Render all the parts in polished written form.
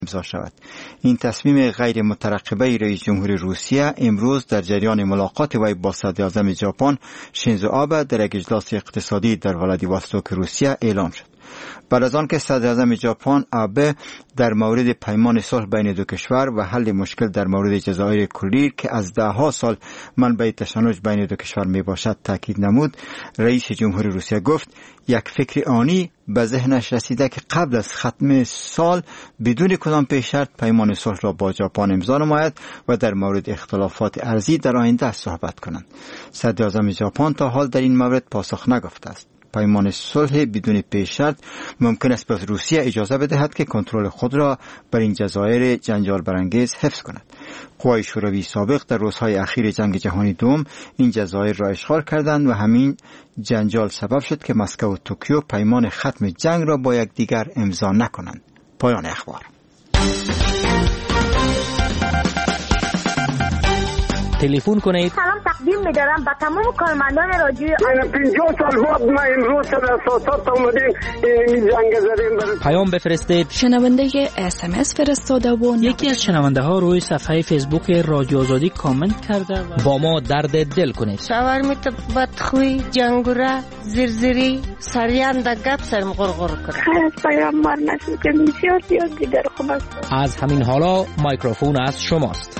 امضا شود. این تصمیم غیر مترقبه رئیس جمهور روسیه امروز در جریان ملاقات وی با صدر اعظم ژاپن شینزو آبه در یک اجلاس اقتصادی در ولادیواستوک روسیه اعلان شد. بعد از آن که صدر اعظم ژاپن آبه در مورد پیمان صلح بین دو کشور و حل مشکل در مورد جزایر کوریر که از دهها سال منبع تشنج بین دو کشور می باشد تاکید نمود، رئیس جمهور روسیه گفت یک فکر آنی به ذهنش رسیده که قبل از ختم سال بدون کدام پیش شرط پیمان صلح را با ژاپن امضا نماید و در مورد اختلافات ارضی در آینده صحبت کنند. صدر اعظم ژاپن تا حال در این مورد پاسخ نگفته است. پیمان صلح بدون پیش شرط ممکن است به روسیه اجازه بدهد که کنترل خود را بر این جزایر جنجال برانگیز حفظ کند. قوای شوروی سابق در روزهای اخیر جنگ جهانی دوم این جزایر را اشغال کردند و همین جنجال سبب شد که مسکو و توکیو پیمان ختم جنگ را با یکدیگر امضا نکنند. پایان اخبار. تلفن کنید. سلام تقدیم می‌دارم به تمام کارمندان رادیو. من 50 سال بعد ما امروز در اساسات اومدیم این جنگ زدیم. پیام بفرستید. شنونده SMS فرستاده و یکی از شنونده ها روی صفحه فیسبوک رادیو آزادی کامنت کرده و با ما درد دل کنید. شاورمیت بدخوی جنگوره زرزری سریان دا گپ سرم غرغر کرد. خیلی پیامبر نشون که بسیار دیگر خوب است. از همین حالا میکروفون از شماست.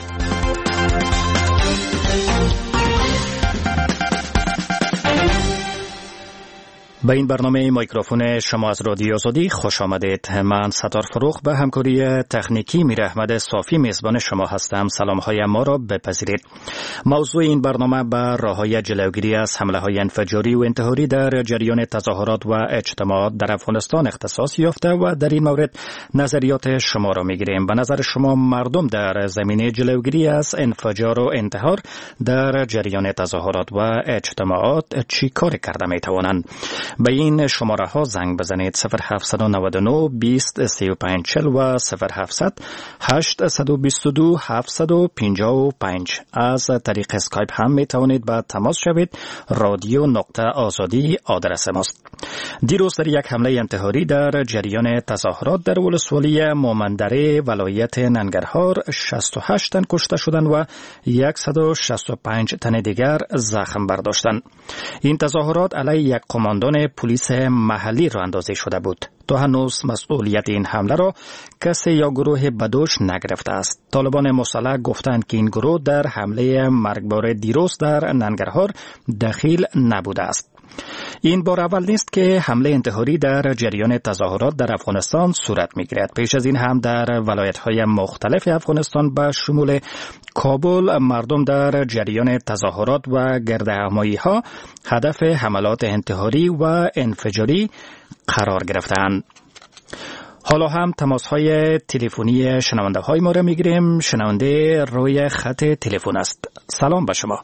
به این برنامه میکروفون شما از رادیو آزادی خوش آمدید. من ستار فروخ به همکاری تکنیکی میر احمد صافی میزبان شما هستم. سلام‌های ما را بپذیرید. موضوع این برنامه به راه‌های جلوگیری از حمله‌های انفجاری و انتحاری در جریان تظاهرات و اجتماعات در افغانستان اختصاص یافته و در این مورد نظریات شما را میگیریم. به نظر شما مردم در زمینه جلوگیری از انفجار و انتحار در جریان تظاهرات و اجتماعات چی کار کرده میتوانند؟ به این شماره ها زنگ بزنید 0799 20 35 40 و 0700 822 755. از طریق اسکایپ هم می توانید با تماس شوید. رادیو نقطه آزادی آدرس ماست. دیروز در یک حمله انتحاری در جریان تظاهرات در ولسوالی مومندره ولایت ننگرهار 68 تن کشته شدند و 165 تن دیگر زخم برداشتند. این تظاهرات علیه یک قماندان پلیس محلی راه اندازی شده بود. تا هنوز مسئولیت این حمله را کسی یا گروه بدوش نگرفته است. طالبان مسلح گفتند که این گروه در حمله مرگبار دیروز در ننگرهار دخیل نبوده است. این بار اول نیست که حمله انتحاری در جریان تظاهرات در افغانستان صورت می‌گیرد. پیش از این هم در ولایت‌های مختلف افغانستان به شمول کابل مردم در جریان تظاهرات و گردهمایی‌ها هدف حملات انتحاری و انفجاری قرار گرفتند. حالا هم تماس‌های تلفنی شنونده‌های ما را می‌گیریم. شنونده روی خط تلفن است. سلام به شما.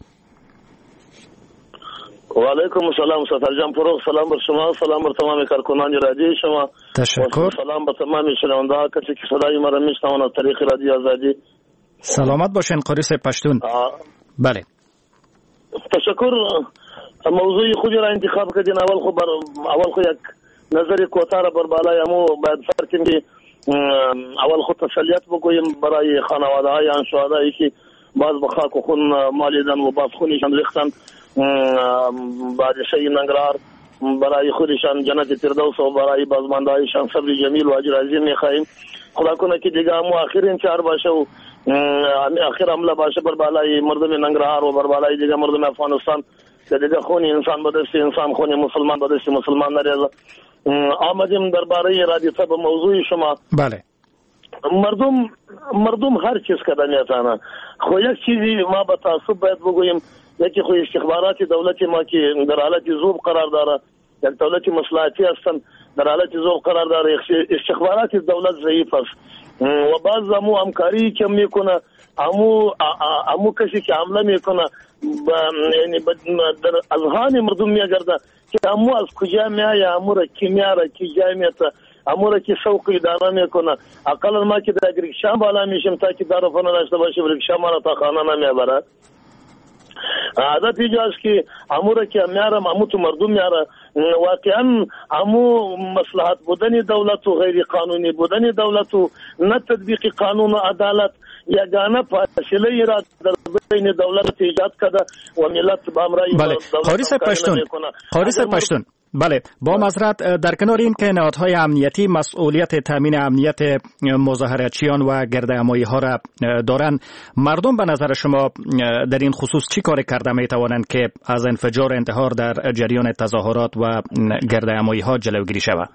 و علیکم السلام ستار جان فروغ. سلام بر شما، سلام بر تمام کارکنان رادیو شما. تشکر. سلام بر تمام شنونده‌ها که صدای ما را میشنوند از طریق رادیو آزادی. سلامت باشین قریس پشتون. بله. تشکر. موضوع خودی را انتخاب کردین. اول خو یک نظر کوتاه بر بالای مو باید فرقیم که اول خود تسلیت بگوییم برای خانواده‌های آن شهدایی که باز به خاک و خون مالیدن و باز خونشان ریختن. بادشاهی ننگرهار برای خودشان جنت فردوس و برای بازماندهایشان صبر جمیل و اجر عظیم می‌خواهیم. خدا کنه که دیگه همو آخرین چهار باشه و آخر حمله باشه بر بالای مردم ننگرهار و بر بالای دیگه مردم افغانستان که دیگه خون انسان به دست انسان، خون مسلمان به دست مسلمان نریزه. آمدیم درباره رادیو به موضوع شما. بله. مردم هر چیز کده میتونه. خو یک چیزی ما به تعصب باید بگوییم، یکی خو استخبارات دولت ما که در حالت ذوب قرار داره، یک دولت مصلحتی هستن در حالت ذوب قرار داره. استخبارات دولت ضعیف است و بعض امو همکاری که میکنه، امو کسی که حمله میکنه یعنی در اذهان مردم میگرده که امو از کجا میایه، امو را کی میاره، کی جای میته، امو را کی سوق اداره میکنه. اقلا ما که در رکشا بالا میشیم تا که دارو فنا داشته باشیم، رکشا ما را تا خانه نمیبره. عادت اینجاست که امو را که میارم امو تو مردم میاره واقعا همو مصلحت بودن دولت و غیر قانونی بودن دولت و نه تطبیق قانون و عدالت یگانه فاصله را در بین دولت ایجاد کرده و ملت با امرای قاریس پشتون بله، با معذرت در کنار این که نهادهای امنیتی مسئولیت تامین امنیت مظاهراتچیان و گردهمایی ها را دارند، مردم به نظر شما در این خصوص چی کار کرده می توانند که از انفجار انتحار در جریان تظاهرات و گردهمایی ها جلوگیری شود؟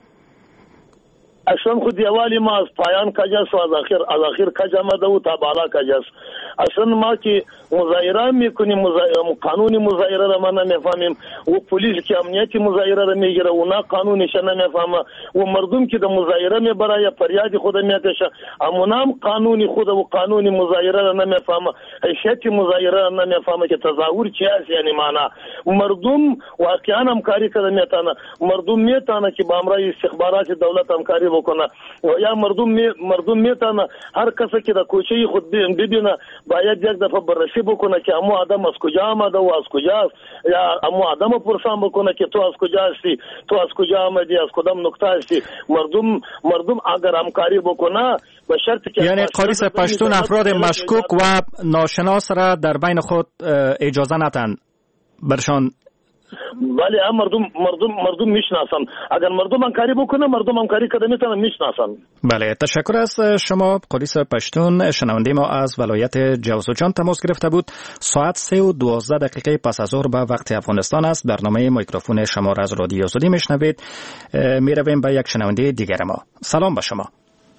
اصلا خود یوالی ما از پایان کجاست و از آخر کجا آمده و تا بالا کجاست. اصلا ما که مظاهره میکنیم قانون مظاهره را ما نمیفهمیم و پلیس که امنیتی مظاهره را میگیره و نه قانونش نمیفهمه و مردم که د مظاهره میبره یا فریاد خود میکشه اما نام قانونی خود و قانون مظاهره را نمیفهمه، حیثیت مظاهره را نمیفهمه که تظاهر چی است. یعنی معنا مردم واقعا همکاری کرده میتونه، مردم میتونه که با امرای استخبارات دولت همکاری بکنه و یا مردم میتونه هر کسی که در کوچه خود ببینه باید یک دفعه بررسی بکنه که امو آدم از کجا آمده و از کجاست، یا امو آدم پرسان بکنه که تو از کجا هستی، تو از کجا آمدی، از کدام نقطه هستی. مردم اگر همکاری بکنه به شرطی که یعنی قاریس پشتون افراد مشکوک و ناشناس را در بین خود اجازه ندن برشان. ولی مردم میشناسن، اگر مردم همکاری بکنه مردم همکاری کرده میتونن میشناسن. بله، تشکر از شما قاریس پشتون. شنونده ما از ولایت جوزجان تماس گرفته بود. ساعت 3:12 پس از ظهر به وقت افغانستان است. برنامه میکروفون شما را از رادیو آزادی میشنوید. میرویم به یک شنونده دیگر ما. سلام به شما.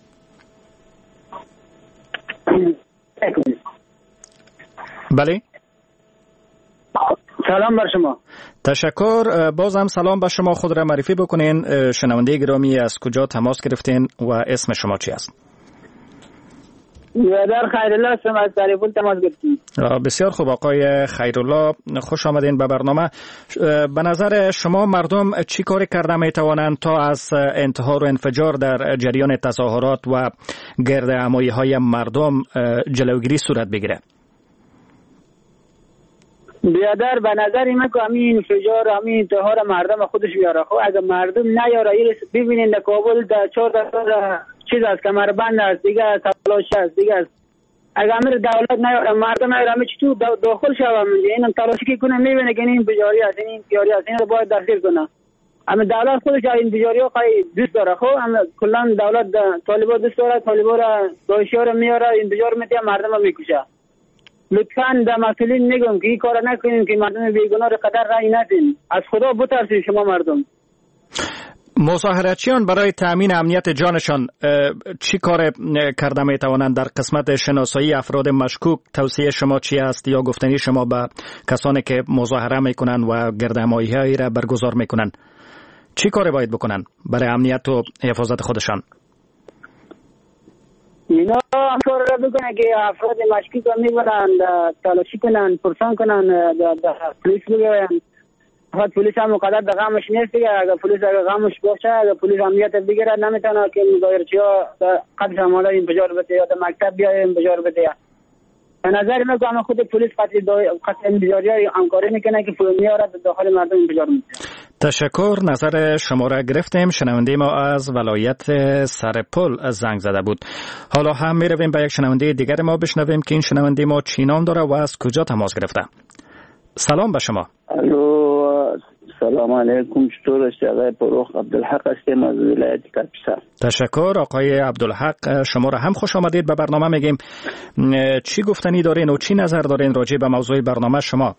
بله، سلام بر شما. تشکر. بازم سلام به شما. خود را معرفی بکنین. شنونده گرامی از کجا تماس گرفتین و اسم شما چی است؟ برادر خیرالله هستم از تریپول تماس گرفتیم. بسیار خوب آقای خیرالله، خوش آمدین به برنامه. به نظر شما مردم چی کاری کرده می توانند تا از انتحار و انفجار در جریان تظاهرات و گردهمایی های مردم جلوگیری صورت بگیره؟ بیادر به نظر ایمه که همین انفجار همین انتحار مردم خودش بیاره. خب اگر مردم نیاره ببینین در کابل در 4 چیز است، کمربند است، دیگه تلاش است، دیگه است. اگر امر دولت نیاره مردم نیاره همه چی تو داخل شوه منجه این تلاشی که کنه میبینه که این بجاری است، این پیاری است، این رو باید دستگیر کنه. اما دولت خودش این بجاری ها خیلی دوست داره. خب اما کلا دولت طالبا دوست داره، طالبا را داعشی ها رو میاره این بجار میتیه مردم رو میکشه. لطفاً در مسئولین نگم که این کار نکنیم که مردم بیگناه رو قدر رای ندین. از خدا بترسید شما مردم. مظاهراتچیان برای تامین امنیت جانشان چی کار کرده می توانند؟ در قسمت شناسایی افراد مشکوک توصیه شما چی است یا گفتنی شما به کسانی که مظاهره میکنن و گردهمایی هایی را برگزار میکنن چی کار باید بکنن برای امنیت و حفاظت خودشان؟ اینا هم کار را بکنن که افراد مشکوک را میبرن تلاشی کنن، پرسان کنن، پلیس بگوین. فقط پلیس هم مقدر در غمش نیست دیگه. اگر پلیس غمش باشه، اگر پلیس امنیت بگیره نمیتونه که مظاهرچی ها قدر همالا انفجار بده یا در مکتب بیای انفجار بده. به نظر من که خود پلیس قطع انفجاری های همکاری میکنه که میاره داخل مردم انفجار میده. تشکر. نظر شما را گرفتیم. شنونده ما از ولایت سرپل زنگ زده بود. حالا هم میرویم به یک شنونده دیگر ما بشنویم که این شنونده ما چی نام داره و از کجا تماس گرفته. سلام به شما. الو، سلام علیکم. چطور هستی آقای فروخ؟ عبدالحق هستم از ولایت کاپیسا. تشکر آقای عبدالحق. شما را هم خوش آمدید به برنامه. میگیم چی گفتنی دارین و چی نظر دارین راجع به موضوع برنامه شما؟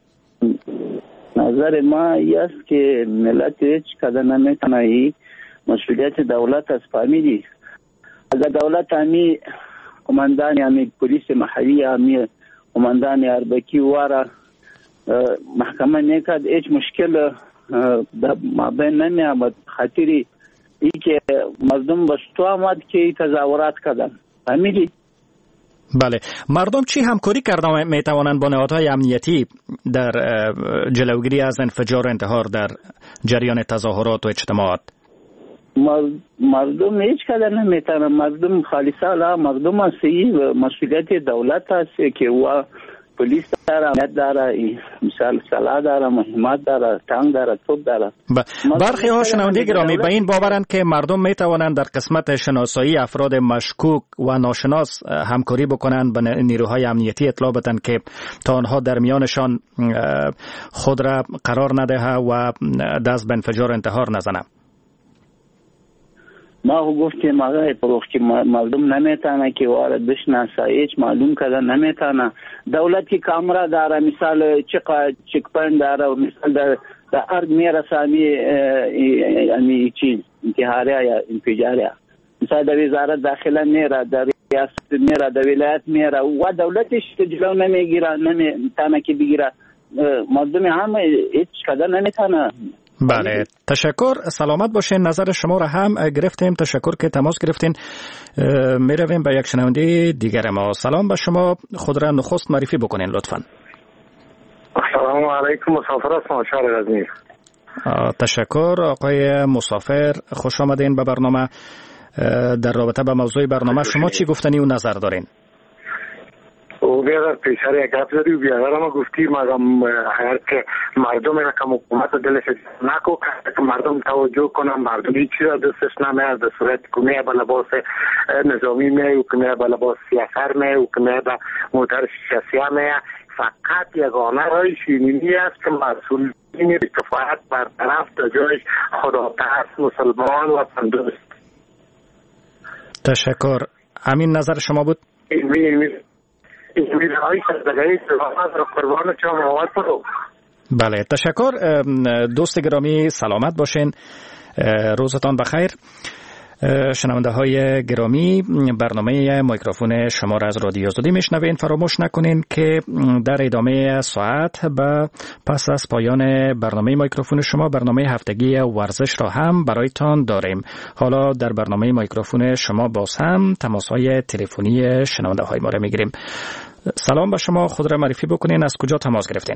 نظر ما است که ملت هیچ قدر نمیتونه مسئولیت دولت از فهمیدی. اگر دولت همی قماندان همی پلیس محلی همی قماندان اربکی واره محکمه نکرد هیچ مشکل در مابین نمی آمد. خاطری ای که مردم بستو آمد که تظاهرات کردن. فهمیدی؟ بله، مردم چی همکاری کرده می توانند با نهادهای امنیتی در جلوگیری از انفجار و انتحار در جریان تظاهرات و اجتماعات؟ مردم هیچ کدر نمیتونه. مردم خالصا مردم هستی و مسئولیت دولت هست که او پلیس داره، امنیت داره، مثال سلاح داره، مهمات داره، تانک داره، توپ داره. برخی ها شنونده گرامی به این باورند که مردم می توانند در قسمت شناسایی افراد مشکوک و ناشناس همکاری بکنند، به نیروهای امنیتی اطلاع بدن که تا آنها در میانشان خود را قرار ندهه و دست به انفجار انتحار نزنه. ما گفتیم آقای فروخ که مردم نمیتونه که وارد بشناسه، هیچ معلوم کردن نمیتونه. دولت که کامرا داره، مثال چک پوینت داره، مثال در ارد میرسه یعنی چیز انتحاریه یا انفجاریه، مثال در وزارت داخله میره، در ریاست میره، در ولایت میره و دولتش جلو نمیگیره، نمیتونه که بگیره. مردم هم هیچ کدر نمیتونه. بله، تشکر. سلامت باشین. نظر شما را هم گرفتیم. تشکر که تماس گرفتین. می رویم به یک شنونده دیگر ما. سلام به شما. خود را نخست معرفی بکنین لطفاً. السلام علیکم. مسافر هستم، شهر غزنی. تشکر آقای مسافر، خوش آمدین به برنامه. در رابطه با موضوع برنامه شما چی گفتنی و نظر دارین؟ او بیادر پیشار یک گفت داری و بیادر ما گفتیم اگر که مردم را که حکومت دلش نکو که مردم توجه کنن، مردم هیچ چیز دستش نمیاد، در صورت که میه به لباس نظامی میه و که میه به لباس سیاسر میه و که میه به موتر شخصیه میه. فقط یگانه رای شیرینی است که مسئولین کفایت برطرف تا جایش خداترس، مسلمان و تندرست. تشکر. همین نظر شما بود؟ بله، تشکر. دوست گرامی سلامت باشین، روزتان بخیر. شنونده های گرامی، برنامه میکروفون شما را از رادیو آزادی میشنوین. فراموش نکنین که در ادامه ساعت پس از پایان برنامه میکروفون شما برنامه هفتگی ورزش را هم برایتان داریم. حالا در برنامه میکروفون شما باز هم تماس های تلفنی شنونده های ما را میگیریم. سلام به شما، خود را معرفی بکنین، از کجا تماس گرفتین؟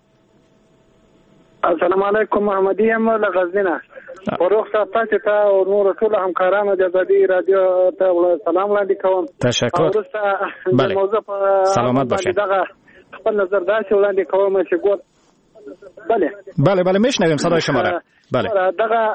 السلام علیکم، محمدی ام له غزنی. فروخ صاحب تاسو ته او نور ټول همکارانو د ازادي رادیو ته سلام وړاندې کوم. تشکر. بله، موضوع سلامت باشین. دغه خپل نظر داسې وړاندې کوم چې ګور بله میشنویم صدای شما را. بله دغه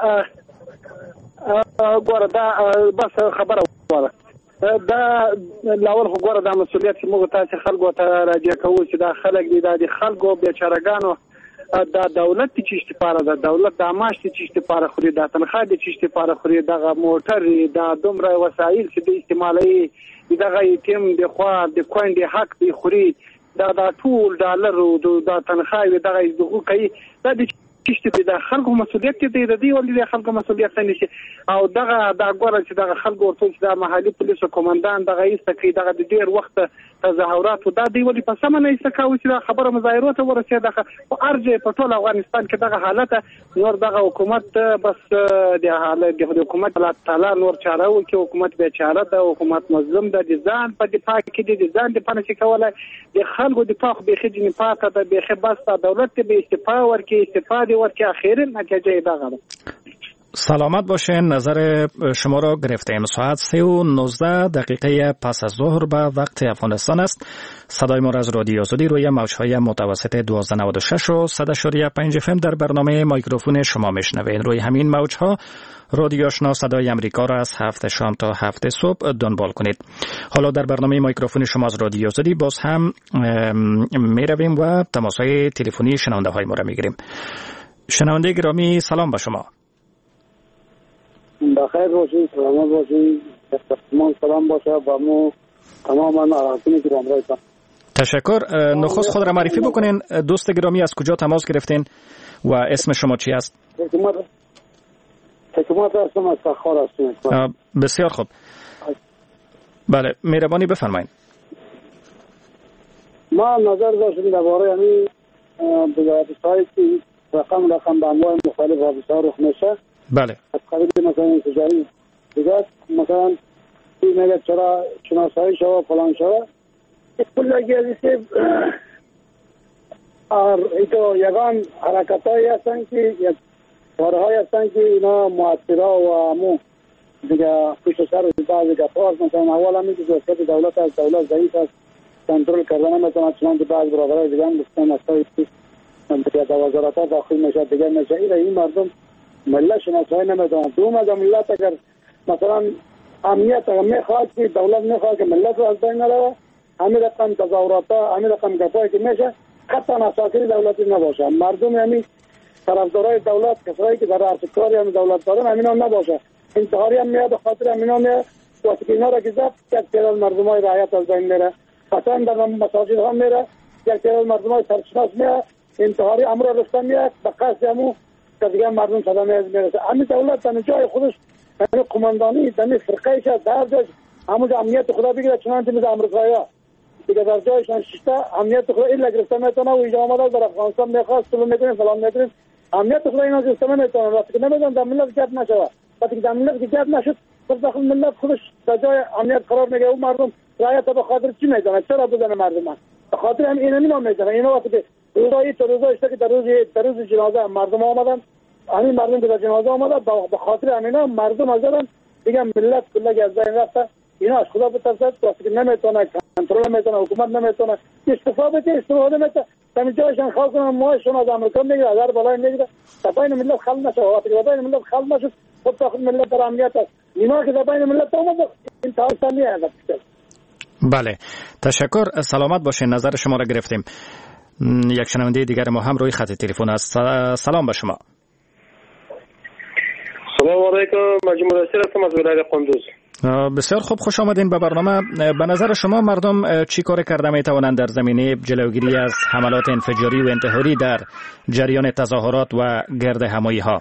ګور دا بس خبره وره دا لاول خو ګور دا مسؤلیت چې موږ تاسو خلکو ته راځي کوو چې دا خلک دي د خلکو بیچارهګانو دا دولت چې استفاره ده، دولت د معاش چې استفاره خوري، د تنخواه چې استفاره خوري، دغه موټر دا دومره وسایل چې د استعمالي دغه تیم د خوا د کوندې حق دی خوري، دا ټول ډالر او د تنخواه دغه دغه کوي. دا د چې د خلکو مسؤلیت دی، د دې ولې د خلکو مسؤلیت نه شي. او دغه دا ګوره چې دغه خلکو ورته چې د محلي پولیسو کمانډان دغه ایستکی دغه د ډیر وخت تظاهرات دا دی ولې په سمه نه ایستکاوي چې دا خبره مظاهرات ورسېده. دغه په ارجه په ټول افغانستان کې دغه حالت نور دغه حکومت بس د حالت د حکومت الله تعالی نور چاره و کې حکومت به چاره ده، حکومت مظلوم ده، د ځان په دفاع کې د ځان د پنځه کولای د خلکو دفاع به خېجنې پاته ده، به خې بس دولت به استفاده ورکړي، استفاده ورکړي، اخیراً نتیجه دغه ده. سلامت باشین. نظر شما را گرفتیم. ساعت 3:19 پس از ظهر به وقت افغانستان است. صدای ما را از رادیو آزادی روی موج‌های متوسط 1296 و 100.5 FM در برنامه میکروفون شما میشنوین. روی همین موج‌ها رادیو آشنا صدای امریکا را از 7 شام تا 7 صبح دنبال کنید. حالا در برنامه میکروفون شما از رادیو آزادی باز هم می رویم و تماس‌های تلفنی شنونده های ما را میگیریم. شنونده گرامی سلام به شما. بخیر باشید، سلامت باشید. سلام باشه با مو تمام ناراحتونی که همراهتان. تشکر. نخست خود را معرفی بکنین. دوست گرامی از کجا تماس گرفتین و اسم شما چی است؟ حکومت هستم، از تخار هستم. بسیار خوب. بله، مهربانی بفرمایید. ما نظر داشتیم درباره همین بزرگسایی که رقم به انواع مختلف حادثه‌ها رخ میشه. بله. از قبیل مثلا انفجاری دیگه مثلا میگه چرا شناسایی شو فلان شو کلی گیریسه ایتو یگان حرکتایی هستن که یک کارهایی هستن که اینا مؤثره و همون دیگه پیش سر بعضی گفار مثلا اول هم میگه وضعیت دولت از دولت ضعیف است، کنترل کردن نمیتونه. چنانچه بعض برادرای دیگه هم گفتن مسائلی که وزارت‌ها داخل میشه دیگه میشه. این مردم ملت شناسایی نمیدونن. دوم از ملت اگر مثلا امنیت اگر میخواد که دولت میخواد که ملت رو از بین نره، همین رقم تظاهرات همین رقم گپایی که میشه حتی اساسی دولتی نباشه. مردم یعنی طرفدارای دولت کسایی که در ارتش کاری هم دولت دارن همین هم نباشه. انتحاری هم میاد خاطر همین هم وقتی اینا را که زد یک تعداد مردمای رعایت از بین میره. مثلا در مساجد هم میره یک تعداد مردمای سرشناس میاد انتحاری امر را رفتن میاد به قصد همو که دیگه مردم صدمه از میرسه. همین دولت در جای خودش همین قماندانی در فرقه شد در جای همون امنیت خدا بگیره. چنانچه مثل امریکایی ها دیگه در جایشان ششته امنیت خدا ایلا گرفته میتونه و اینجا آمده در افغانستان میخواست سلام میکنیم سلام میکنیم امنیت خدا اینا گرفته نمیتونه. وقتی که نمیدونم در ملت گپ نشود وقتی که در ملت گپ نشد پس داخل ملت خودش در جای امنیت قرار میگیره. اون مردم رعایت به خاطر چی میدونه؟ چرا بزنه مردم؟ به خاطر هم اینا میدونه. اینا وقتی که روزایی تو روزایی که در روز جنازه مردم آمدن همین مردم که در جنازه آمدن به خاطر همینا مردم آزادن دیگه ملت کلا از بین رفته. اینا از خدا بترسد وقتی که نمیتونه کنترل نمیتونه حکومت نمیتونه استفاده نمیتونه همین جایشان خاص کنن ماشون از امریکا میگیره از هر بالای میگیره تا بین ملت خل نشه. وقتی که بین ملت خل نشد خود داخل ملت در امنیت است. اینا که در بین ملت اومد این تاثیر است. بله تشکر. سلامت باشین. نظر شما را گرفتیم. یک شنونده دیگر ما هم روی خط تلفن است. سلام به شما. سلام علیکم. مجموعه رسیل هستم از ولایت قندوز. بسیار خوب، خوش آمدین به برنامه. به نظر شما مردم چی کار کرده می توانند در زمینه جلوگیری از حملات انفجاری و انتحاری در جریان تظاهرات و گرد همایی ها؟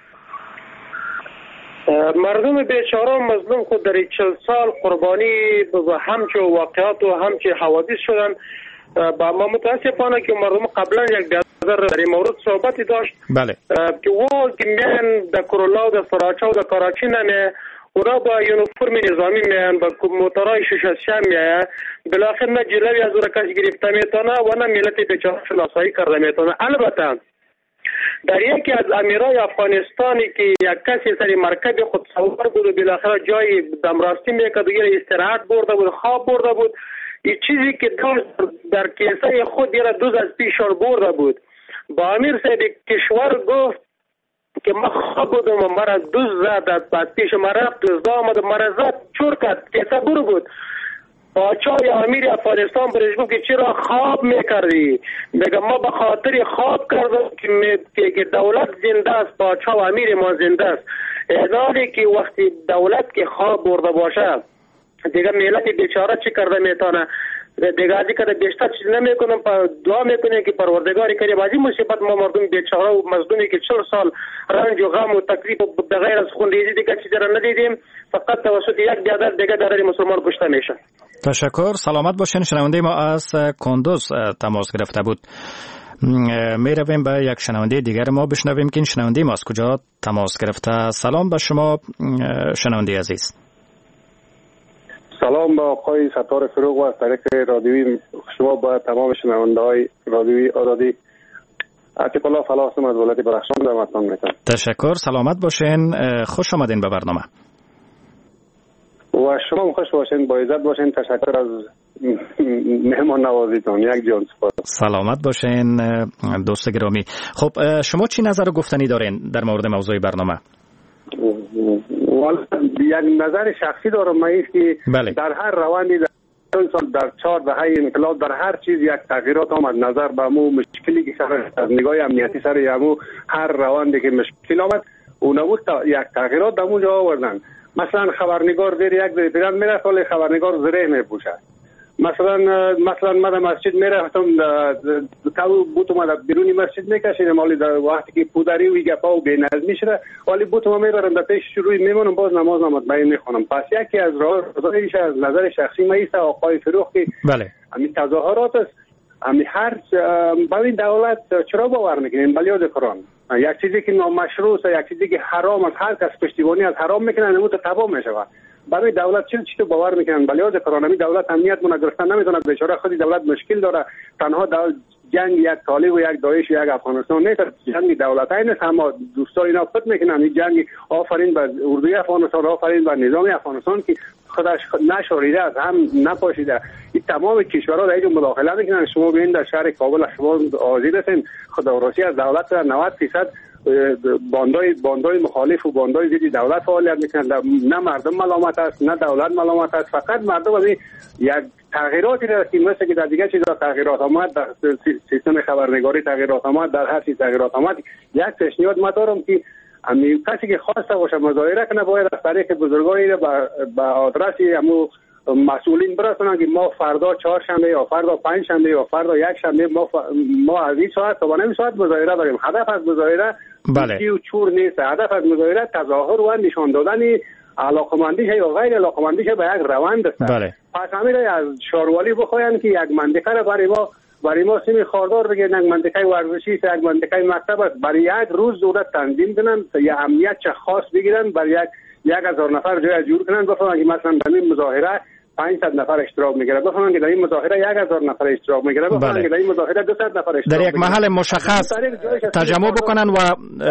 مردم بیچاره مظلوم خود در 40 سال قربانی همچه واقعات و همچه حوادث شدن. با ما متاسفانه که مردم قبلا یک در این مورد صحبتی داشت. بله. که او که میان در کرولا و در فراچه و در کراچی نمیه اونا با یونیفرم نظامی میان با موترهای ششم میایه بالاخره نه جلوی از او را کسی گرفته میتونه و نه ملت بیچاره شناسایی کرده میتونه. البته در یکی از امیرای افغانستانی که یک کسی سری مرکب خود سوار بود و بالاخره جای دمراستی میکرد و استراحت برده بود خواب برده بود. این چیزی که در کیسه خود یه دوز از پیشار برده بود. با امیر صاحب کشور گفت که ما خواب بودم و مرا دوز زد از پیش ما رفت دوزده آمد و مرا زد چور کرد کیسه برو بود. باچای امیر افغانستان برش گفت که چرا خواب میکردی؟ میگه ما به خاطر خواب کردم که دولت زنده است، باچا و امیر ما زنده است. اداره که وقتی دولت که خواب برده باشه دیگه ملت بیچاره چی کرده میتونه؟ دیگه ازی که بیشتر چیز نمیکنم دعا میکنیم که پروردگار کریم از این مصیبت ما مردم بیچاره و مظلومی که 40 سال رنج و غم و تکلیف به غیر از خونریزی دیگه چیزی را ندیدیم فقط توسط یک بیادر دیگه در مسلمان کشته میشه. تشکر. سلامت باشین. شنونده ما از کندوز تماس گرفته بود. می رویم به یک شنونده دیگر ما بشنویم که این شنونده ما از کجا تماس گرفته. سلام به شما شنونده عزیز. سلام به آقای ستار فروغ و از طریق رادیوی شما با تمام شنونده های رادیوی آزادی عطیق الله فلاح هستم از ولایت بدخشان دعوتتان میکنم. تشکر. سلامت باشین. خوش آمدین به برنامه. و شما خوش باشین، با عزت باشین. تشکر از مهمان نوازیتون. یک جان سپاس. سلامت باشین دوست گرامی. خب شما چی نظر گفتنی دارین در مورد موضوع برنامه؟ یک نظر شخصی دارم من است که بله. در هر روندی در 4 دهه انقلاب در هر چیز یک تغییرات آمد. نظر به مو مشکلی که سر از نگاه امنیتی سر یمو هر روندی که مشکل آمد اون بود یک تغییرات در اونجا آوردن. مثلا خبرنگار زیر یک زیر میره ولی خبرنگار زره میپوشه. مثلا من در مسجد میرفتم تو بوتم در بیرونی مسجد میکشیدم ولی در وقتی که پودری و گپا و بی‌نظمی شده ولی بوتم میبرم در پیش شروع میمونم باز نماز مطمئن میخونم. پس یکی از راهش از نظر شخصی من است آقای فروغ که بله همین تظاهرات است همین هر ببین دولت چرا باور میکنین بلیاد قرآن یک چیزی که نامشروع است یک چیزی که حرام است هر کس پشتیبانی از حرام میکنه نمود تباه میشه. برای دولت چی تو باور میکنن بلیاز قرآنی دولت امنیت مون گرفتن نمیتونه بیچاره خودی دولت مشکل داره. تنها جنگ یک طالب و یک داعش و یک افغانستان نیست. جنگ دولتای نیست اما دوستان اینا فکر میکنن این جنگ آفرین بر اردوی افغانستان آفرین بر نظام افغانستان که خودش نشوریده است، هم نپاشیده. این تمام کشورها در اینجا مداخله میکنن. شما ببین در شهر کابل شما حاضر هستین خودآراسی از دولت 90% باندای مخالف و باندای ضد دولت فعالیت میکنند. نه مردم ملامت است نه دولت ملامت است، فقط مردم از یک تغییراتی را که مثل که در دیگه چیزا تغییرات آمد، در سیستم خبرنگاری تغییرات آمد، در هر چیز تغییرات آمد. یک پیشنهاد ما دارم که کسی که خواسته باشه مظاهره کنه باید از طریق بزرگایی را به آدرس همو مسئولین برسونن که ما فردا چهارشنبه یا فردا پنجشنبه یا فردا یک شنبه ما از این ساعت تا این ساعت مظاهره داریم. هدف از مظاهره چی چور نیست. هدف از مظاهره تظاهر و نشان دادن علاقمندیش یا غیر علاقمندیش به یک روند است. پس همین از شاروالی بخواین که یک منطقه را برای ما سیمی خاردار بگه، یک منطقه ورزشی است، یک منطقه مکتب است، برای یک روز دولت تنظیم کنن یا امنیت خاص بگیرن، برای 1000 نفر جای جور کنن. بفهمن که مثلا در این مظاهره 500 نفر اشتراک میگیره، بفهمن که در این مظاهره 1000 نفر اشتراک میگیره، بفهمن که در این مظاهره 200 نفر اشتراک در یک محل مشخص تجمع بکنن و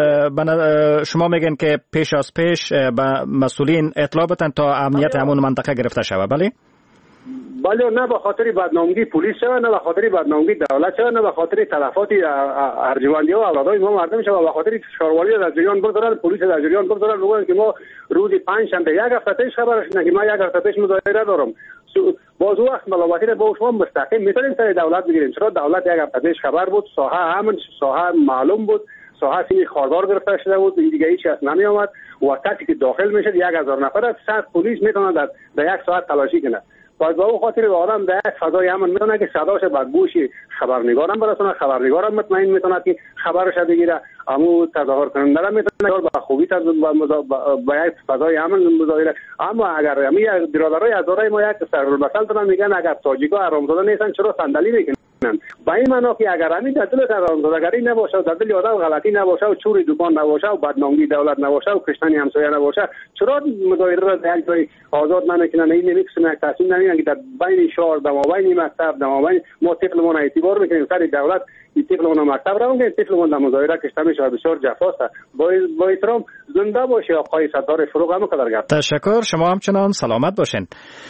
شما میگن که پیش از پیش به مسئولین اطلاع بدن تا امنیت همون منطقه گرفته شود. بله، نه به خاطر بدنامگی پلیس شود، نه به خاطر بدنامگی دولت شود، نه به خاطر تلفات ارجمندی ها و اولادای ما مردم شود، به خاطر شاروالی در جریان بگذارن، پلیس در جریان بگذارن، بگن که ما روز پنجشنبه یک هفته پیش خبرش نه که ما یک هفته پیش مظاهره دارم. باز وقت ملامتی را با شما مستقیم میتونیم سر دولت بگیریم. چرا دولت یک هفته پیش خبر بود، ساحه امن، ساحه معلوم بود، ساحه سیمی خاردار گرفته شده بود، دیگه هیچ کس نمی آمد و کسی که داخل میشد 1000 نفر از 100 پلیس میتونه در یک ساعت تلاشی کنه. باید با اون خاطر آدم در یک فضای امن میتونه که صداش به گوش خبرنگارم برسونه، خبرنگارم مطمئن میتونه که خبرش بگیره، اما تظاهر کننده را میتونه به خوبی به یک فضای امن مظاهره. اما اگر همین برادرای هزارای ما یک سرالمثل دارن میگن اگر تاجیکا حرامزاده نیستن چرا صندلی میکنن؟ با این معنا که اگر همین در دل حرامزادگری نباشه، در دل آدم غلطی نباشه و چوری دکان نباشه و بدنامی دولت نباشه و کشتن همسایه نباشه، چرا مظاهره را در یک جای آزاد نمیکنن؟ این نمیکنن یک تصمیم نمیگیرن که در بین شهر دماوین مکتب دماوین ما طفلمون اعتبار میکنیم سر دولت این طفلمون مکتب را میگن طفلمون در مظاهره کشته میشه، بسیار جفاست. با احترام زنده باشه آقای ستار فروغ. هم قدر گرد تشکر. شما همچنان سلامت باشین.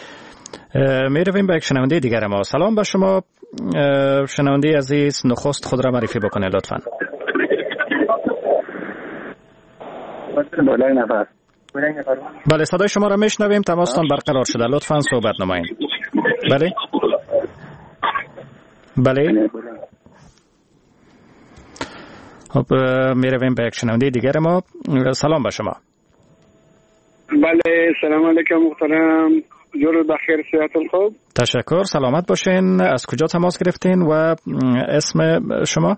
می رویم به یک شنونده دیگر ما. سلام به شما شنونده عزیز، نخست خود را معرفی بکنه لطفا. بله صدای شما را میشنویم، تماستان برقرار شده، لطفا صحبت نمایید. بله خب می رویم به یک شنونده دیگر ما. سلام به شما. بله سلام علیکم محترم، جور بخیر، صحت خوب. تشکر، سلامت باشین. از کجا تماس گرفتین و اسم شما؟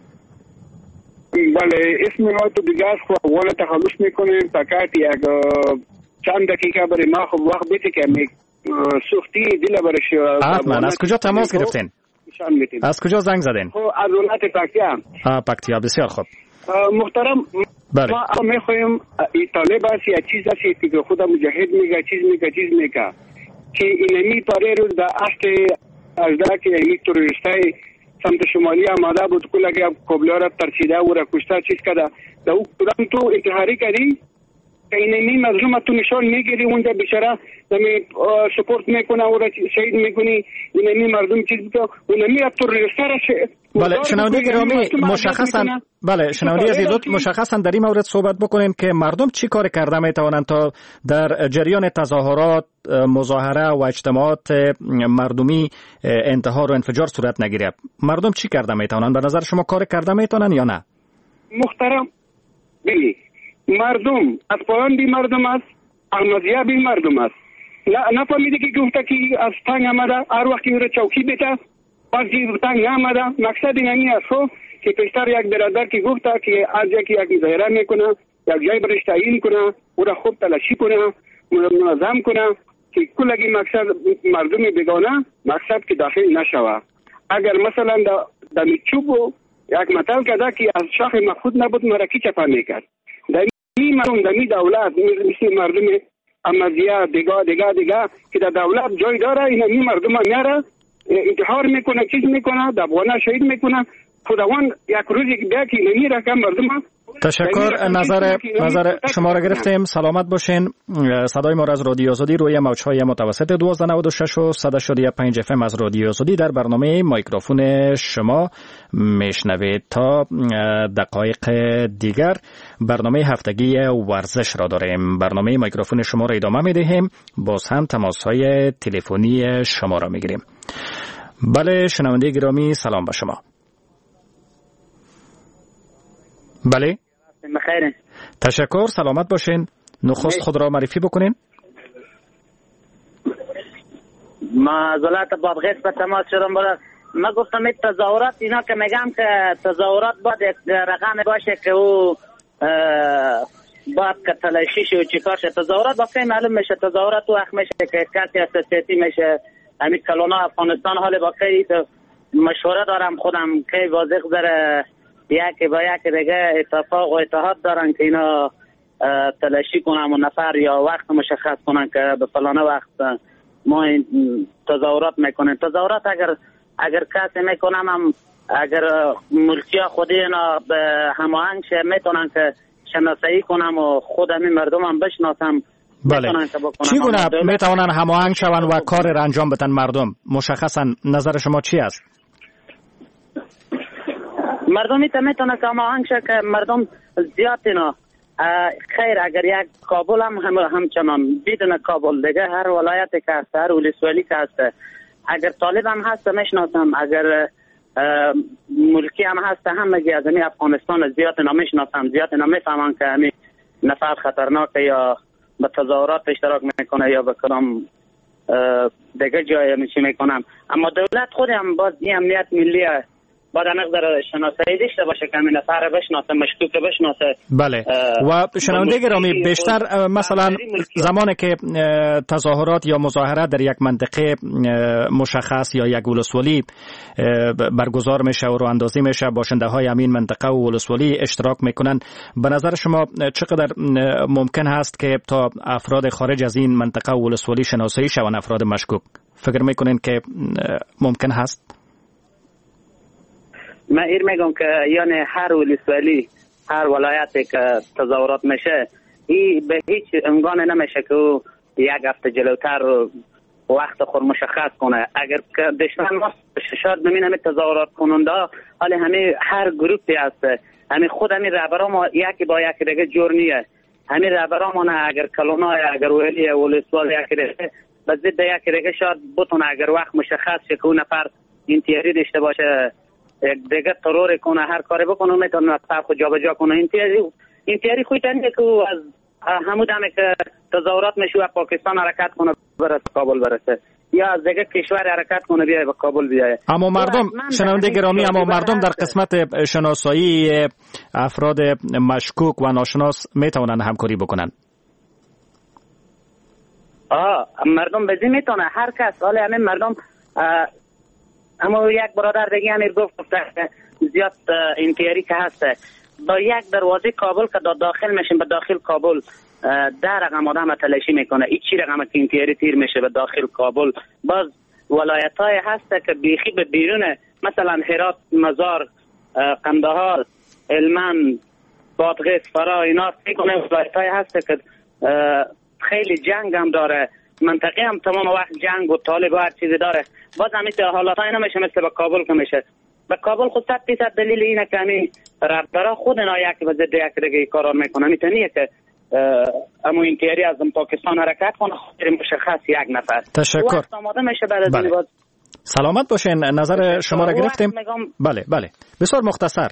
بله اسم ما تو دیگه است، خب اول تخلص میکنیم فقط یک چند دقیقه برای ما خب وقت بیتی که سوختی دل برش. حتما. از کجا تماس گرفتین؟ از کجا زنگ زدین؟ از ولایت پکتیا. پکتیا، بسیار خوب. محترم بله. ما میخوایم این طالب است یا چیز است که خود مجاهد میگه چیز میگه که اینمی پاره روز در اشت اجدا که اینمی تروریستای سمت شمالی آماده بود که لگه کبلا را ترسیده و را کشته چیز کده در او کدام تو انتحاری کردی اینمی مظلوم تو نشان میگیری اونجا بیچاره نمی سپورت میکنه و را شهید میکنی اینمی مردم چیز بکن اینمی تروریستا را بله شنونده گرامی مشخصا بله شنونده عزیز مشخصا در این مورد صحبت بکنین که مردم چی کار کرده میتوانند تا در جریان تظاهرات مظاهره و اجتماعات مردمی انتحار و انفجار صورت نگیره؟ مردم چی کرده میتوانند؟ به نظر شما کار کرده میتونن یا نه؟ محترم بلی مردم از پایان بی مردم است، احمدیه بی مردم است. نفهمیده که گفته که از تنگ آمده هر وقت که چوکی بیته بازی تنگ آمده. مقصد اینمی است که پیشتر یک برادر که گفته که از یک مظاهره میکنه یک جای برش تعیین کنه او را خوب تلاشی کنه منظم کنه که کلگی مقصد مردم بگانه مقصد که داخل نشوه. اگر مثلا در میچوب یک مثال کده که از شاخ مخود نبود مرکی چپا میکرد در این مردم در این دولت مثل مردم امازیه دیگه که در دولت جای داره این مردم میاره انتحار میکنه چیز میکنه در افغانه شهید میکنه خداوند یک روزی که بیا که نمی رکم مردم تشکر. نظر شما را گرفتیم. سلامت باشین. صدای ما از رادیو آزادی روی موج‌های متوسط 1296 و 100.5 FM از رادیو آزادی در برنامه میکروفون شما میشنوید. تا دقایق دیگر برنامه هفتگی ورزش را داریم. برنامه میکروفون شما را ادامه میدهیم. باز هم تماس‌های تلفنی شما را میگیریم. بله شنونده گرامی، سلام به شما. بله بخیر. تشکر. سلامت باشین. نخست خود را معرفی بکنین. معذرت بابغیس به تماس شدم. ما گفتم این تظاهرات اینا که میگم که تظاهرات باید یک رقم باشه که او باید که تلاشی شه و چیکار شه. تظاهرات با که معلوم میشه. تظاهرات وقت میشه که کسی اساسیتی میشه. همین کلونا افغانستان حال با که مشوره دارم خودم که واضح داره یکی با یکی دیگه اتفاق و اتحاد دارن که اینا تلاشی کنن و نفر یا وقت مشخص کنن که به فلانه وقت ما این تظاهرات میکنیم. تظاهرات اگر کسی میکنم هم اگر ملکی خودی اینا به هماهنگ شه میتونن که شناسایی کنم و خود همین مردم هم بشناسم. بله. چگونه میتونن هماهنگ شون و کار را انجام بدن مردم؟ مشخصا نظر شما چی است؟ مردم میتونه که هماهنگ شه که مردم زیاد اینا خیر اگر یک کابل همچنان بدون کابل دیگه هر ولایتی که هست هر ولسوالی که هست اگر طالب هم هست میشناسم اگر ملکی هم هست همگی از این افغانستان زیاد اینا میشناسم زیاد اینا میفهمن که همین نفر خطرناکه یا به تظاهرات اشتراک میکنه یا به کدام دیگه جای میشی میکنم. اما دولت خود هم باز این امنیت ملی باید نقدر شناسایی داشته باشه که همین نفر بشناسه مشکوک بشناسه. بله. و شنونده گرامی بیشتر مثلا زمانی که تظاهرات یا مظاهره در یک منطقه مشخص یا یک ولسوالی برگزار میشه و راه اندازی میشه باشنده های همین منطقه و ولسوالی اشتراک میکنن، به نظر شما چقدر ممکن هست که تا افراد خارج از این منطقه و ولسوالی شناسایی شوند افراد مشکوک؟ فکر میکنین که ممکن هست؟ من ایر میگم که یعنی هر ولسوالی هر ولایتی که تظاهرات میشه این به هیچ امکان نمیشه که او یک هفته جلوتر وقت خود مشخص کنه. اگر که دشمن ما شاید ببینیم تظاهرات کننده حالی همه هر گروپی هست همین خود همین رهبران ما یکی با یکی دیگه جور نیه. همین رهبران ما اگر کلونای اگر ولی ولسوالی یکی دیگه به ضد یکی دیگه شاید بتونه اگر وقت مشخص شه که اون نفر انتیاری داشته باشه دیگه ترور کنه هر کاری بکنه میتونه صف جابجا کنه. انتیاری خویتنیه که از همون دمه که تظاهرات میشه و پاکستان حرکت کنه برسه کابل برسه یا از دیگه کشور حرکت کنه بیای به کابل بیای. اما مردم شنونده گرامی اما مردم در قسمت شناسایی افراد مشکوک و ناشناس میتونن همکاری بکنن. مردم بزی میتونه هر کس حالا همین مردم اما یک برادر دیگه همین گفت زیاد انتیاری که هست با یک دروازه کابل که داخل میشیم به داخل کابل 10 رقم آدم تلاشی میکنه. این چی رقم که انتیاری تیر میشه به داخل کابل. باز ولایت های هست که بیخی به بیرونه مثلا هرات، مزار، قندهار، هلمند، بادغیس، فرا اینا میکنه ولایت های هست که خیلی جنگ هم داره منطقه هم تمام وقت جنگ و طالب و هر چیزی داره. باز همیشه حالات ها نمیشه مثل به کابل که میشه. به کابل خود 100% دلیل اینه که همین رهبرا خود اینا یکی به ضد یکی دیگه کارا میکنن. میتونیه که اما انتیاری از پاکستان حرکت کنه خاطر مشخص یک نفر. تشکر. وقت آماده میشه بعد از این باز سلامت باشین. نظر شما را گرفتیم. بله بسیار مختصر.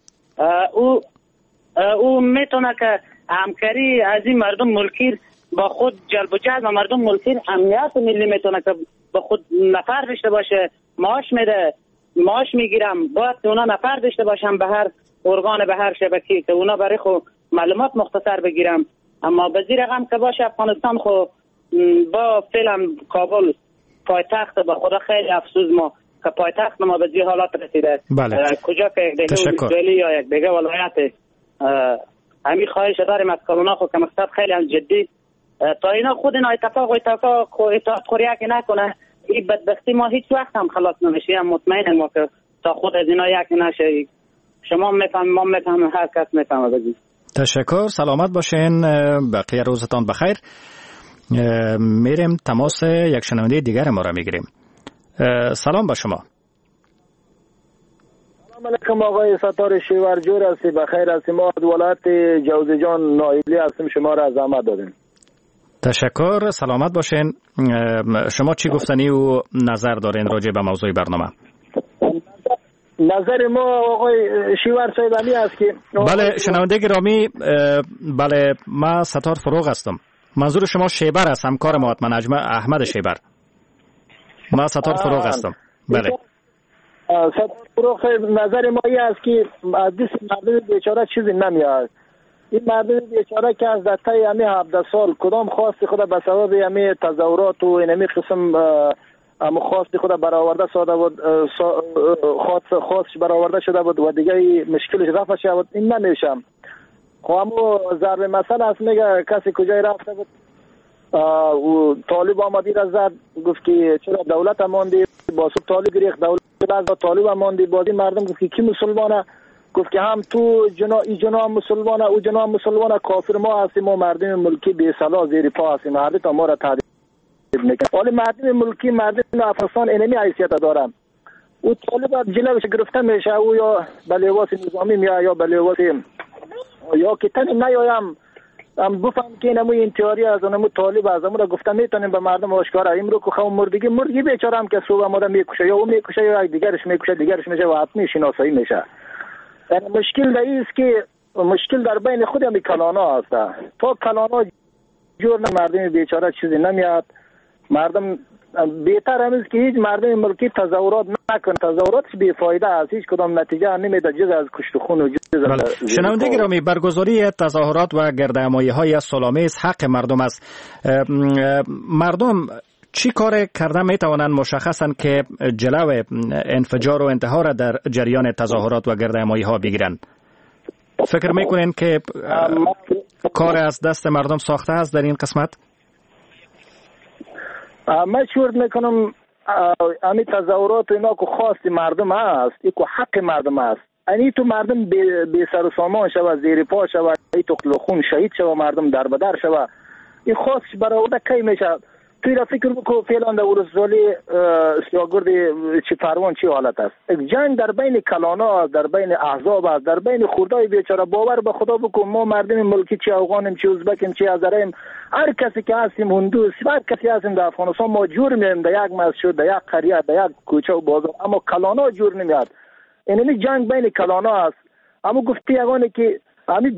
او میتونه که همکاری از این مردم ملکی با خود جلب و جذب مردم ملکی امنیت ملی میتونه که با خود نفر داشته باشه. معاش میگیرم باید اونا نفر داشته باشم به هر ارگان به هر شبکه‌ای که اونا برای خود معلومات مختصر بگیرم. اما به زیر رقم که باشه افغانستان خو با فعلا کابل پایتخت با خدا خیلی افسوس ما که پایتخت ما به زیر حالات رسیده. کجا که یک دیگه ولسوالی یا یک دیگه ولایت همین خواهش داریم از کلونا خو که مقصد خیلی هم جدی تا اینا خود اینا اتفاق و اطاعت خوریه که نکنه این بدبختی ما هیچ وقت هم خلاص نمیشه. هم مطمئنم ما که تا خود از اینا یک نشه شما میفهمید، ما میفهمیم، هر کس میفهمه بگید. تشکر، سلامت باشین، بقیه روزتان بخیر. میریم تماس یک شنونده دیگر ما را میگیریم. سلام با شما. سلام علیکم آقای ستار شیورجور هستی، بخیر هستی. ما از ولایت جوزجان نایلی هستیم، شما را زحمت دادیم. تشکر، سلامت باشین. شما چی گفتنی و نظر دارین راجع به موضوع برنامه؟ نظر ما آقای شیور صاحبانی است که بله شنونده گرامی، بله ما ستار فروغ هستم. منظور شما شیبر است، همکار ما احمد شیبر. ما ستار فروغ هستم. بله ستار فروغ صاحب، نظر ما این است که از دست مردم بیچاره چیزی نمیاد. این مردم بیچاره که از دسته همین 17 سال کدام خواست خود به سبب همین تظاهرات و این قسم اما خواست خود برآورده ساده بود، خواستش برآورده شده بود و دیگه مشکلش رفع شد، این نمیشه. خب اما ضرب مثل است، میگه کسی کجای رفته بود و طالب آمدی را زد، گفت که چرا دولت ماندی، با سب طالب گریخت، دولت از طالب ماندی، بازی مردم گفت که کی مسلمانه، گفت که هم تو جنا مسلمانه او جنا مسلمانه، کافر ما هستیم، ما مردم ملکی بی صلاح زیر پا هستیم، هر تا ما را تعریف میکنه. ولی مردم ملکی، مردم افغانستان اینمی حیثیت دارن. او طالب جلوش گرفته میشه، او یا به لباس نظامی میاد یا به لباس یا که تن نیایم هم بفهم که اینمو انتحاری از اونمو طالب از اونمو را گفته میتونیم به مردم آشکار امرو که خو مردگی بیچاره هم که صبح آماده میکشه یا او میکشه یا دیگرش میکشه دیگرش میشه و حتمی شناسایی میشه. یعنی مشکل در این است که مشکل در بین خود هم کلانا هست. تا کلانا جور مردم بیچاره چیزی نمیاد. مردم بهتر است که هیچ مردم ملکی تظاهرات نکنه، تظاهراتش بی فایده است، هیچ کدام نتیجه نمیده جز از کشت خون و جز از شنونده گرامی، برگزاری تظاهرات و گردهمایی‌های صلح‌آمیز حق مردم است. مردم چی کار کرده میتوانند مشخصاً که جلو انفجار و انتحار در جریان تظاهرات و گردهمایی‌ها بگیرند؟ فکر میکنین که کار از دست مردم ساخته است در این قسمت؟ من شورت میکنم امی تظاهرات اینا که خواست مردم است، ای که حق مردم است. اینی تو مردم بی سر و سامان شوه، زیر پا شوه، ای تو خون شهید شوه، مردم در بدر شوه، این خواستش برآورده کی میشه؟ توی را فکر بکن فعلا در ورزولی سیاگرد چی پروان چی حالت است. جنگ در بین کلانا، در بین احزاب است، در بین خوردای بیچاره. باور به خدا بکن ما مردم ملکی چی افغانیم چی ازبکیم چی آذریم، هر کسی که هستیم هندوس، هر کسی هستیم در افغانستان ما جور میایم در یک مسجد، در یک قریه، در یک کوچه و بازار، اما کلانا جور نمیاد. اینمی جنگ بین کلانا است. اما گفتی یگانه که همین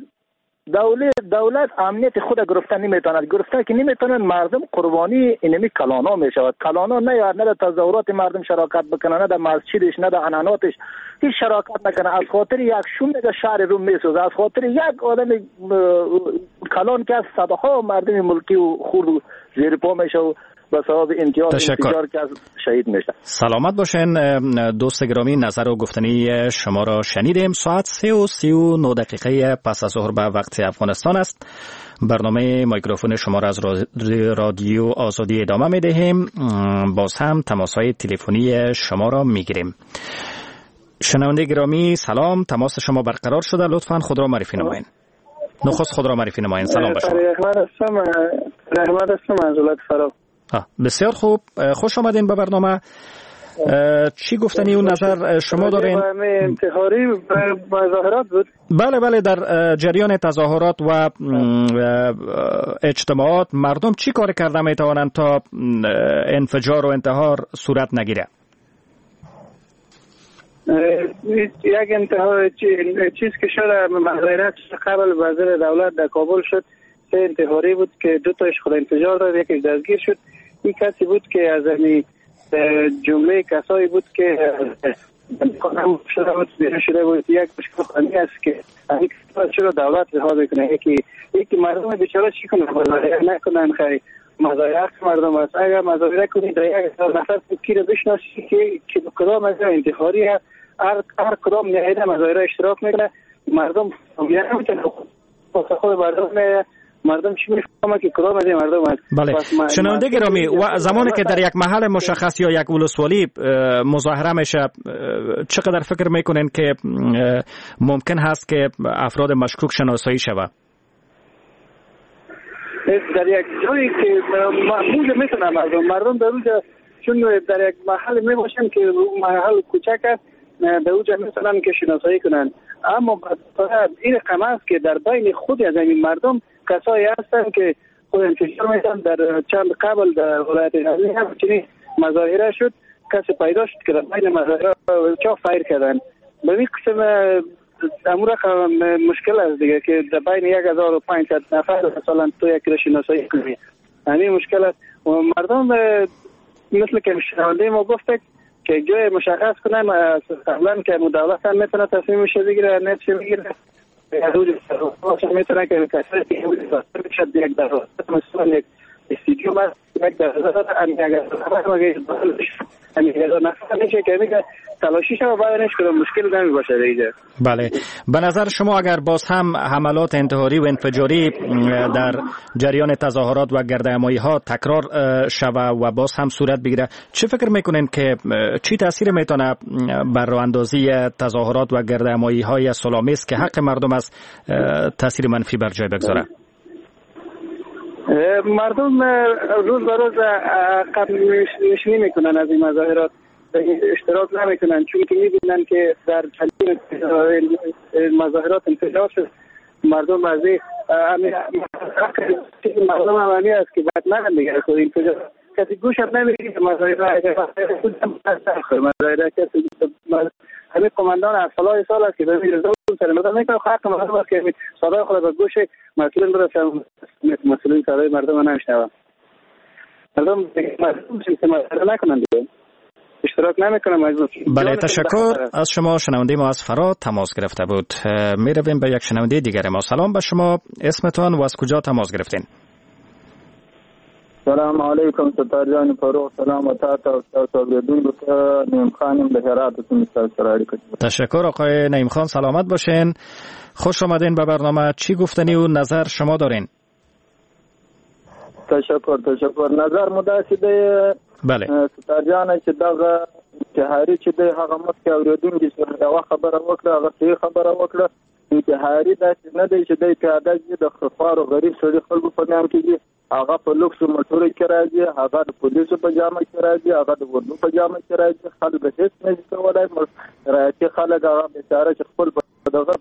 دولت امنیت خود گرفته نمیتواند، گرفته که نمیتونن مردم قربانی اینمی کلانا میشود. کلانا نه در تظاهرات مردم شراکت بکنه، نه در مسجدش، نه در عنعناتش هیچ شراکت نکنه. از خاطر یک شوم میگه شهر رو میسوزه، از خاطر یک آدم کلان که از صدها مردم ملکی و خورد و زیر پا میشه و به سبب انتحار که شهید میشه. سلامت باشین دوست گرامی، نظر و گفتنی شما را شنیدیم. ساعت 3:39 دقیقه پس از ظهر به وقت افغانستان است. برنامه میکروفون شما را از رادیو آزادی ادامه میدهیم. باز هم تماس‌های تلفنی شما را میگیریم. شنونده گرامی سلام، تماس شما برقرار شده، لطفاً خود را معرفی نمایید. نخست خود را معرفی نمایید. سلام باشید. رحمت هستم از ولایت فراق. بسیار خوب، خوش آمدین به برنامه. چی گفتنی و نظر شما دارین؟ انتحاری مظاهرات بود؟ بله در جریان تظاهرات و اجتماعات مردم چی کار کرده میتوانند تا انفجار و انتحار صورت نگیره؟ یک انتحار چیز که شد مظاهرات قبل وزیر دولت در کابل شد، سه انتحاری بود که دو تاش خود انفجار داد، یکی دستگیر شد. این کسی بود که از جمله کسایی بود که شده بود. یک مشکل خانی است که چرا دولت رها بکنه، یکی مردم بیچاره چی کنه، مظاهره نکنن. خیلی مظاهره مردم است. اگر مظاهره کنید در یک نفر کی رو بشناسی که کدام از انتحاری هست، هر کدام نهایت مظاهره اشتراک میکنه، مردم نمیتونه خود مردم مردم چی میفهمه که کدام از این مردم است. بله شنونده گرامی، و زمانی که در یک محل مشخص یا یک ولسوالی مظاهره میشه چقدر فکر میکنین که ممکن هست که افراد مشکوک شناسایی شود؟ در یک جایی که موجه میتونه مردم در اونجا چون در یک محل میباشن که محل کوچک است در اونجا میتونن که شناسایی کنن، اما این رقم است که در بین خود از این مردم کسایی هستن که خود انتشار میتن. در چند قبل در ولایت غزنی هم چنین مظاهره شد، کسی پیدا شد که در بین مظاهره چاق فایر کردن. به این قسم امور رقم مشکل است دیگه که در بین 1500 نفر مثلا تو یک را شناسایی کنی، همین مشکل است. و مردم مثل که شنونده ما گفته که جای مشخص کنن قبلا که دولت هم میتونه تصمیمش بگیره نمیشه بگیره، میتونه که کسایی که میشد یک در مثلا یک استیدیوم است یک در نفر میشه که میگه تلاشی شما باید که مشکل نمی باشه دیگه. بله به نظر شما اگر باز هم حملات انتحاری و انفجاری در جریان تظاهرات و گردهمایی ها تکرار شوه و باز هم صورت بگیره، چه فکر میکنین که چی تاثیر میتونه بر راه اندازی تظاهرات و گردهمایی های صلح‌آمیز که حق مردم است تاثیر منفی بر جای بگذاره؟ مردم روز به روز عقب نشینی میکنن، از این مظاهرات اشتراک نمیکنن، چون که میبینن که در چندین مظاهرات انفجار شد. مردم از این مردم همانی است که بعد نگن دیگر خود انفجار کسی گوش هم نمیگیره. مظاهره کسی همین قماندان افسرهای سال است که بمیره زون سر مردم میکنه حق مردم است که صدای خود به گوش مسئولین برسه، مسئولین صدای مردم نمیشنوند. مردم مظاهره نکنن دیگه، اشتراک نمیکنم. بله تشکر از شما. شنونده ما از فراد تماس گرفته بود. می رویم به یک شنونده دیگر ما. سلام به شما، اسمتان و از کجا تماس گرفتین؟ سلام علیکم ستار جان فروغ، سلام و تا صابردون بسا نیم خانم به هرات سراری کشید. تشکر آقای نعیم خان، سلامت باشین. خوش آمدین به برنامه. چی گفتنی و نظر شما دارین؟ تشکر نظر مداسده بله ستار جان چې دغه انتحاري چې د هغه مخکې اورېدونکي چې یوه خبره وکړه هغه صحیح خبره وکړه. انتحاري داسې نه دی چې دی پیاده ځي د خوارو غریب سړي خلکو په میان کې ځي، هغه په لوکسو موټرو کې راځي، هغه د پولیسو په جامه کې راځي، هغه د اردو په جامه کې راځي. خلک هېڅ نه شي کولی، رایتي خلک هغه بېچاره چې خپل دغه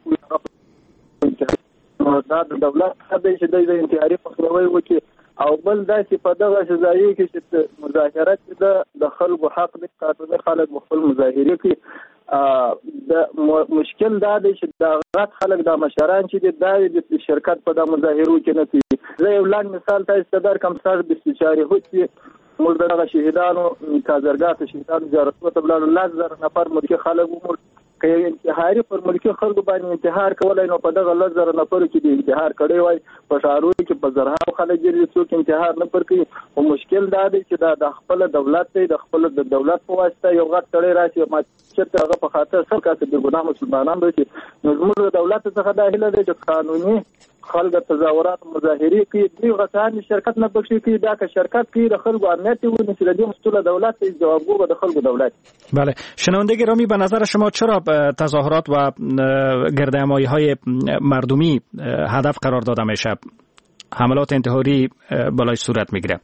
دا د دولت څخه دی چې دی د انتحاري مخنیوی وکړي. او بل داسې په دغه ځایو کې چې مظاهرات د خلکو حق دی، قانوني خلک خپل مظاهرې کوي. د مشکل دا دی چې د غټ خلک د مشران چې دا د شرکت په د مظاهرو کې نه کوي. زه یو لاند مثال تاسو ته درکړم. سر د استشاري هوتي موږ دغه شهیدانو کازرګاه ته شهیدانو زیارتونو ته ولاړو، 10,000 نفر ملکي خلک ومړ. که انتحاري پر ملکي خلکو باندې انتحار کولی نو په دغه 10,000 نفرو کې د انتحار کړی وای. په ښارونو کې په زرهاو خلک ګرځي، څوک انتحار نه پر کوي. خو مشکل دا دی چې دا د خپل دولت دی، د خپل د دولت په واسطه یو غټ سړی راشي ما چېرته هغه په خاطر سر کاسې د ګناه مسلمانان راشي. نو زموږ د دولت څخه دا هیله دی چې قانوني خلک تظاهرات مظاهرې کوي، دوی غټان شرکت نه بخښي کوي. دا که شرکت کوي د خلکو امنیت ونیسي، د دې مسئول دولت دی، جوابگو به د خلکو دولت. بله شنونده گرامی، به نظر شما چرا تظاهرات و گردهمایی های مردمی هدف قرار داده میشه؟ حملات انتحاری بالای صورت میگیره.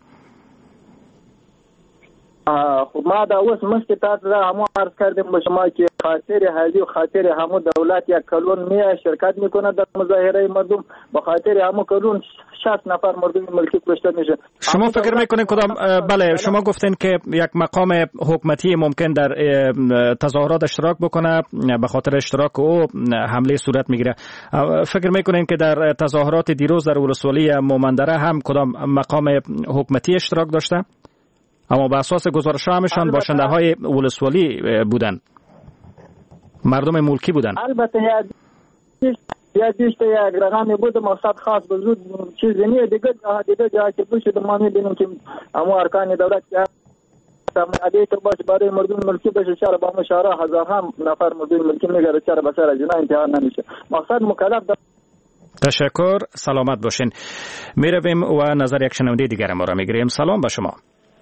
خب ما دا اوس مخکې تاسو را همو عرض کردیم به شما که خاطر حالی و خاطر همو دولت یک کلون میه شرکت میکنه در مظاهره مردم، به خاطر همو کلون 60 نفر مردم ملکی کشته میشه. شما فکر میکنین کدام؟ بله شما گفتین که یک مقام حکومتی ممکن در تظاهرات اشتراک بکنه، به خاطر اشتراک او حمله صورت میگیره. فکر میکنین که در تظاهرات دیروز در ولسوالی مومندره هم کدام مقام حکومتی اشتراک داشته؟ اما به اساس گزارش همشان باشنده های ولسوالی بودن، مردم ملکی بودن. البته یادیش یک رقمی بود مقصد خاص بزرگ چیزی نیه دیگه جا که بشه ما میبینیم که اما ارکان دولت عادی تو باش برای مردم ملکی بشه چرا با مشاره هزارها نفر مردم ملکی میگره چرا بسر جنا انتحار نمیشه. مقصد مکلف تشکر، سلامت باشین. میرویم و نظر یک شنونده دیگر ما را میگیریم. سلام به شما.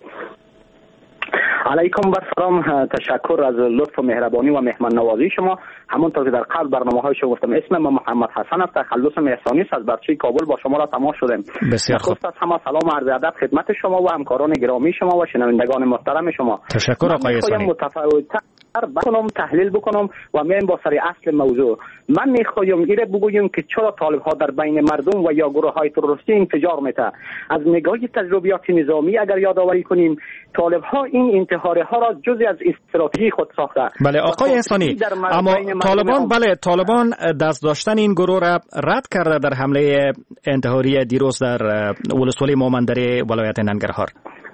علیکم سلام، تشکر از لطف و مهربانی و مهمان نوازی شما. همونطور که در قبل برنامه‌های شما گفتم، اسم من محمد حسن است، تخلص احسانی است، از بچه کابل با شما را تماس شدم. بسیار خوب. از همه سلام و عرض ادب خدمت شما و همکاران گرامی شما و شنوندگان محترم شما. تشکر آقای احسانی. بکنم تحلیل بکنم و میایم با سر اصل موضوع. من میخوایم ایره بگویم که چرا طالب ها در بین مردم و یا گروه های تروریستی انفجار میته. از نگاه تجربیات نظامی اگر یادآوری کنیم، طالب ها این انتحاره ها را جزء از استراتژی خود ساخته. بله آقای احسانی، اما طالبان دست داشتن این گروه را رد کرده در حمله انتحاری دیروز در ولسوالی مومندره ولایت ننگرهار.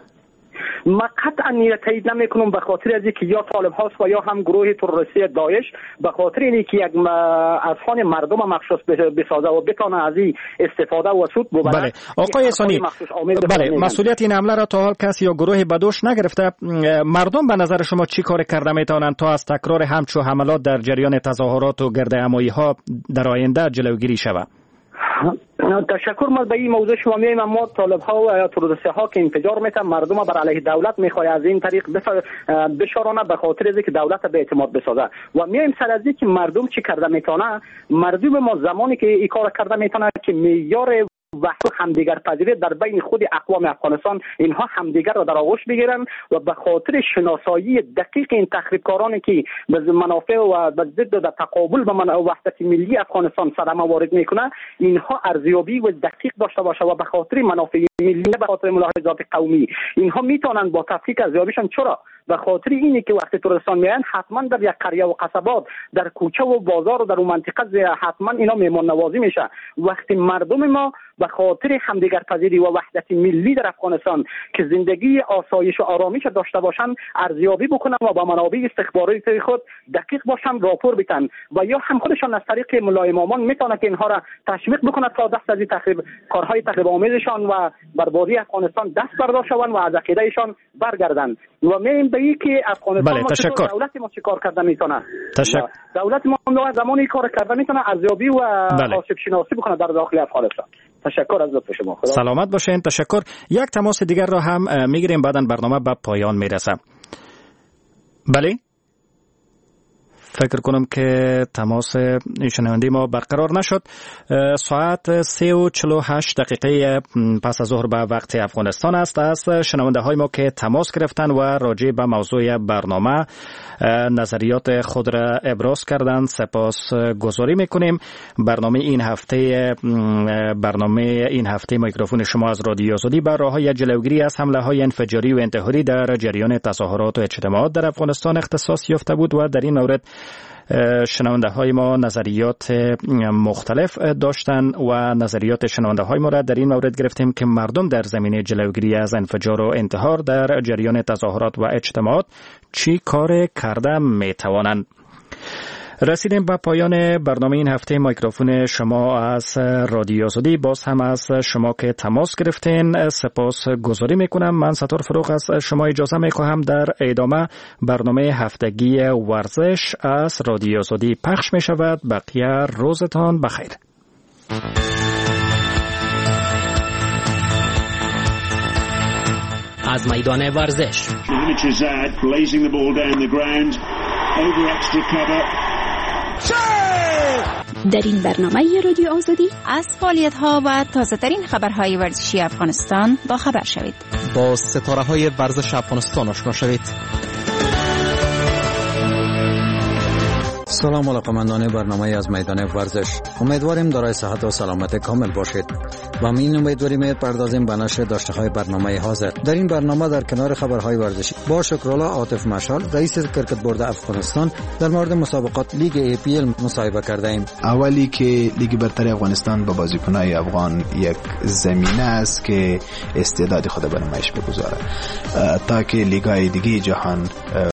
ما قطعا تایید نمیکنم، به خاطر از اینکه یا طالب هاست و یا هم گروه تروریستی داعش، به خاطر اینکه یک اذهان مردم مخصوص بسازه و بتونه از این استفاده و سود ببره. بله آقای احسانی، بله مسئولیت این حمله را تا حال کسی یا گروه بدوش نگرفته. مردم به نظر شما چی کار کرده میتونن تا از تکرار همچو حملات در جریان تظاهرات و گردهمایی ها در آینده جلوگیری شود؟ تشکر. ما به این موضوع شما میایم، اما طالب ها و تروریست ها که انفجار میتن مردم بر علیه دولت میخواد از این طریق بشارانه، به خاطر از اینکه دولت به اعتماد بسازه. و میایم سر از اینکه مردم چی کرده میتونه. مردم ما زمانی که این کار کرده میتونه که معیار و همدیگر پذیری در بین خود اقوام افغانستان اینها همدیگر را در آغوش بگیرن و به خاطر شناسایی دقیق این تخریبکارانی که به منافع و به ضد و تقابل به وحدت ملی افغانستان صدمه وارد میکنه، اینها ارزیابی و دقیق داشته باشه و به خاطر منافع ملی، به خاطر ملاحظات قومی اینها میتونن با تفکیک ارزیابیشون. چرا؟ به خاطر اینه که وقتی تروریستان میان حتما در یک قریه و قصبات، در کوچه و بازار و در اون منطقه حتما اینا میهمان نوازی میشه. وقتی مردم ما به خاطر همدیگر پذیری و وحدت ملی در افغانستان که زندگی آسایش و آرامش داشته باشن، ارزیابی بکنن و با منابع استخباراتی خود دقیق باشن، راپور بدن و یا هم خودشان از طریق ملای امامان میتونه که اینها را تشویق بکنه تا دست از کارهای تخریب آمیزشان و بربادی افغانستان دست بردار شوند و از عقیدهشان برگردن. و میایم به این که افغانستان دولت ما چه کار کرده میتونه. دولت ما زمانی کار کرده میتونه ارزیابی و آسیب شناسی بکنه در داخل افغانستان. تشکر از لطف شما. سلامت باشین. تشکر. یک تماس دیگر را هم میگیریم، بعداً برنامه به پایان میرسه. بله فکر کنم که تماس شنونده ما برقرار نشد. ساعت 3:48 دقیقه پس از ظهر به وقت افغانستان است. از شنونده های ما که تماس گرفتن و راجع به موضوع برنامه نظریات خود را ابراز کردند سپاس گذاری میکنیم. برنامه این هفته میکروفون شما از رادیو آزادی بر راههای جلوگیری از حمله های انفجاری و انتحاری در جریان تظاهرات و اجتماعات در افغانستان اختصاص یافته بود و در این مورد شنونده های ما نظریات مختلف داشتن و نظریات شنونده های ما را در این مورد گرفتیم که مردم در زمینه جلوگیری از انفجار و انتحار در جریان تظاهرات و اجتماعات چی کار کرده می توانند. رسیدیم به پایان برنامه این هفته میکروفون شما از رادیو آزادی. باز هم از شما که تماس گرفتین سپاس گذاری میکنم. من ستار فروغ از شما اجازه میخواهم در ادامه برنامه هفتگی ورزش از رادیو آزادی پخش میشود. بقیه روزتان بخیر. از میدان ورزش در این برنامه رادیو آزادی از فعالیت‌ها و تازه‌ترین خبرهای ورزشی افغانستان با خبر شوید. با ستاره‌های ورزش افغانستان آشنا شوید. سلام علاقمندان برنامه از میدان ورزش. امیدواریم دارای صحت و سلامت کامل باشید. با این امیدواری می‌پردازیم به نشر داشته‌های برنامه حاضر. در این برنامه در کنار خبرهای ورزشی با شکرالله عاطف مشال رئیس کرکت بورد افغانستان در مورد مسابقات لیگ APL مصاحبه کرده ایم. اولی که لیگ برتر افغانستان با بازیکن‌های افغان یک زمینه است که استعداد خود به نمایش بگذاره تا که لیگ‌های دیگه جهان